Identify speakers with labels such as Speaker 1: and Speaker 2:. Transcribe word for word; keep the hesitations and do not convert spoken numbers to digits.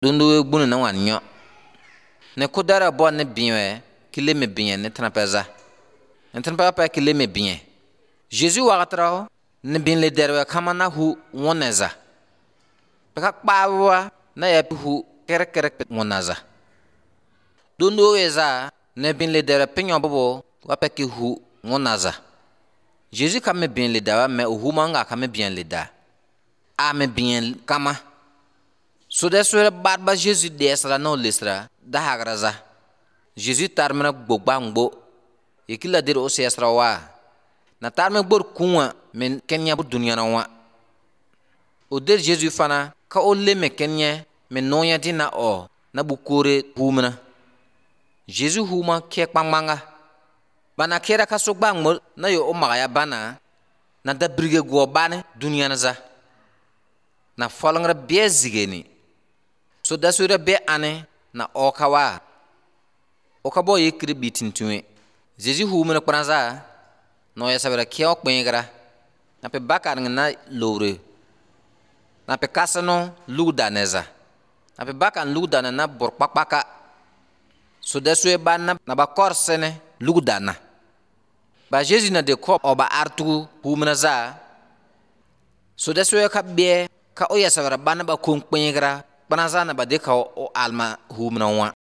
Speaker 1: Dundu bunu na wan nyo ne kudara bo ne biwe kile me bien ne trapeza ne trapa pa kile me bien Jésus wa gatra ne bin le derwe kama na hu woneza ka kpawa na ya hu kere kere wonaza dundu weza ne bin le derwe pinyo bobo wa pa ki hu wonaza Jésus kame bin le dawa me hu manga kame bien le da a me bien kama so de so barba Jésus desra no lisra da hagraza Jésus tarmena gbogba ngbo yekila dir o sesra wa na tarme bor kunwa men kenya bu dunya na wa o der Jésus fana ka o le me kenya men noya dina o na bu kore humna Jésus huma ke kpangmanga bana kera ka so gbangmo na yo o magaya bana na da brige go bane dunya na za na falangra bezigeni so da sura be ane na okawa okabo yekri bitintuwe Jésus humna kwanza no ya sabara kiyo kwengra na pe bakar na lore na pe kasano ludaneza na pe bakan ludana na bor pakpaka so da sura banna na ba korsene ludana ba Jésus na de ko oba artu humna za so da sura ka be ka o ya sabara banna ba kon kwengra Banazana ba de ka o alma humna wa